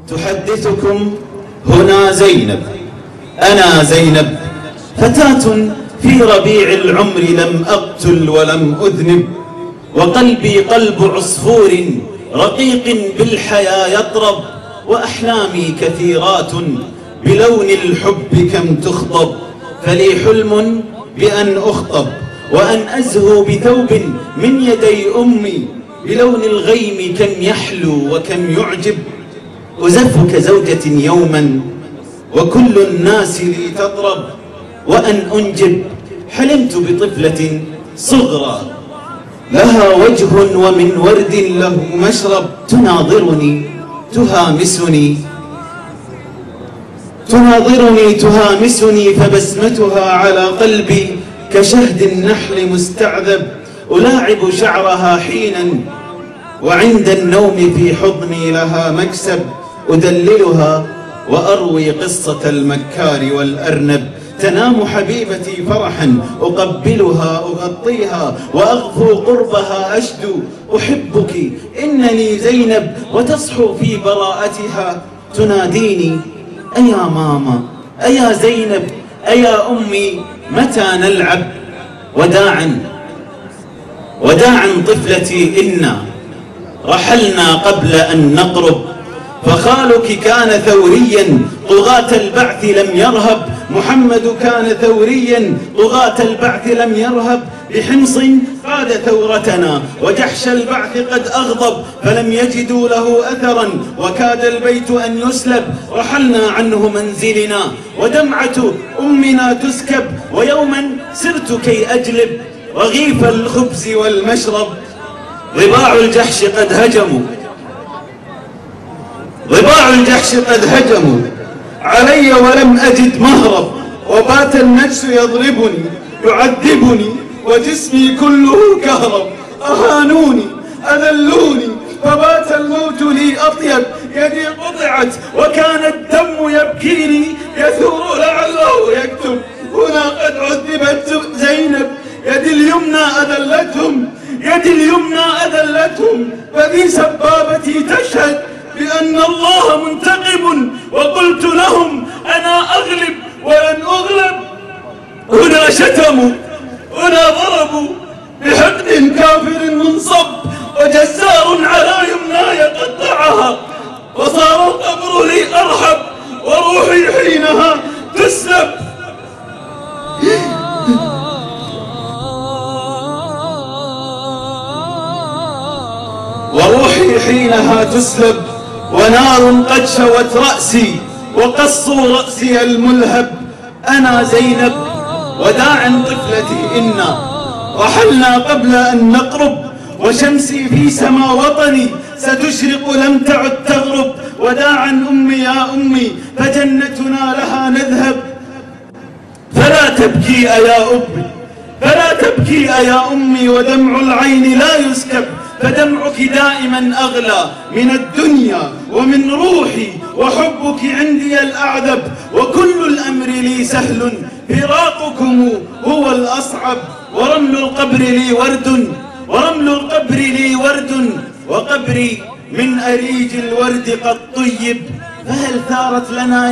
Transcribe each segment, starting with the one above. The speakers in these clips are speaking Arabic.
تحدثكم هنا زينب. أنا زينب فتاة في ربيع العمر لم أقتل ولم أذنب، وقلبي قلب عصفور رقيق بالحياة يطرب، وأحلامي كثيرات بلون الحب كم تخطب، فلي حلم بأن أخطب وأن أزهو بثوب من يدي أمي بلون الغيم كم يحلو وكم يعجب، أزف كزوجة يوما وكل الناس لي تضرب، وأن أنجب حلمت بطفلة صغرى لها وجه ومن ورد له مشرب، تناظرني تهامسني فبسمتها على قلبي كشهد النحل مستعذب، ألاعب شعرها حينا وعند النوم في حضني لها مكسب، أدللها وأروي قصة المكار والأرنب، تنام حبيبتي فرحا أقبلها أغطيها وأغفو قربها أشدو أحبك إنني زينب، وتصحو في براءتها تناديني أيا ماما أيا زينب أيا أمي متى نلعب، وداعا طفلتي إنا رحلنا قبل أن نقرب، فخالك كان ثوريا طغاة البعث لم يرهب، محمد كان ثوريا طغاة البعث لم يرهب، بحمص قاد ثورتنا وجحش البعث قد أغضب، فلم يجدوا له أثرا وكاد البيت أن يسلب، رحلنا عنه منزلنا ودمعة أمنا تسكب، ويوما سرت كي أجلب رغيف الخبز والمشرب، ضباع الجحش قد هجموا علي ولم أجد مهرب، وبات النجس يضربني يعذبني وجسمي كله كهرب، أهانوني أذلوني فبات الموت لي أطيب، يدي قطعت وكان الدم يبكيني يثور لعله يكتب، هنا قد عذبت زينب يدي اليمنى أذلتهم، فذي سبابتي تشهد بأن الله منتقم، وقلت لهم أنا أغلب ولن أغلب، هنا شتموا هنا ضربوا بحقد كافر منصب، وجزار على يمناي قطعها، وصار القبر لي أرحب وروحي حينها تسلب. ونار قد شوت رأسي وقصوا رأسي الملهب، أنا زينب وداعا طفلتي إنا رحلنا قبل أن نقرب، وشمسي في سما وطني ستشرق لم تعد تغرب، وداعا أمي يا أمي فجنتنا لها نذهب، فلا تبكي يا أمي ودمع العين لا يسكب، فدمعك دائما أغلى من الدنيا ومن روحي، وحبك عندي الأعذب، وكل الأمر لي سهل فراقكم هو الأصعب، ورمل القبر لي ورد وقبري من أريج الورد قد طيب، فهل ثارت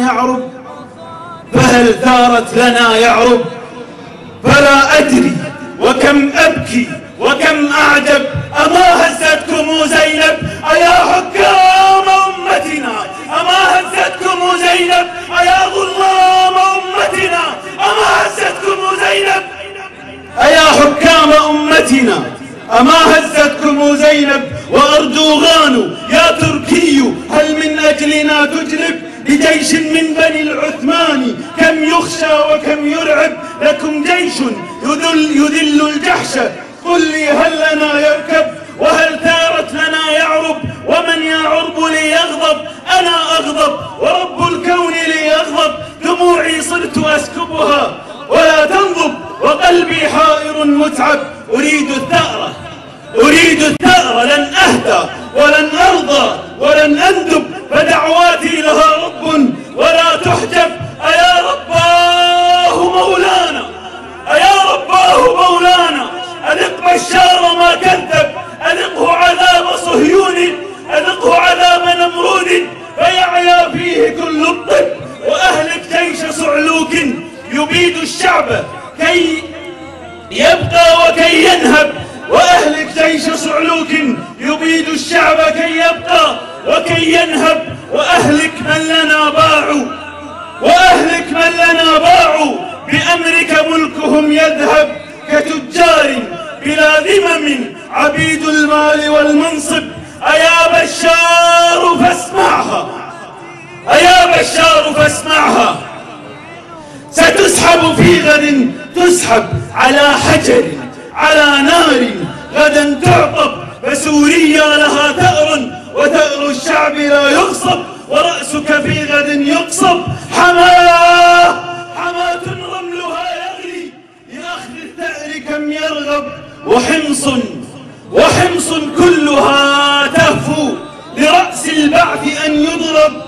لنا يعرب فلا أدري وكم أبكي وكم أعجب، أما هزتكم زينب أيا حكام أمتنا، أما هزتكم زينب أيا ظلام أمتنا، أما هزتكم زينب أيا حكام أمتنا، أما هزتكم زينب، وأردوغان يا تركي هل من أجلنا تجلب، لجيش من بني العثمان كم يخشى وكم يرعب، لكم جيش يذل الجحش قل لي هل لنا يركب، وهل ثارت لنا يعرب، ومن يعرب لي يغضب، أنا أغضب ورب الكون لي يغضب، دموعي صرت أسكبها ولا تنضب، وقلبي حائر متعب، أريد الثأر لن أهدى ولن أرضى ولن أندب، فدعواتي لها رب ولا تحجب، أيا رباه مولانا أذق بشار ما كذب، أذقه عذاب صهيون، أذقه عذاب نمرود، فيعيا يبقى وكي ينهب، وأهلك من لنا باعوا، وأهلك من لنا باعوا، بأمرك ملكهم يذهب كتجار بلا ذمم، عبيد المال والمنصب. أيا بشار فاسمعها، أيا بشار فاسمعها، ستسحب في غد، تسحب على حجر على نار، غدا تعقب، فسوريا لها ثأر، وثأر الشعب لا يغصب، ورأسك في غد يقصب. حماة رملها يغلي، لأخذ الثأر كم يرغب، وحمص كلها تهفو، لرأس البعث أن يضرب.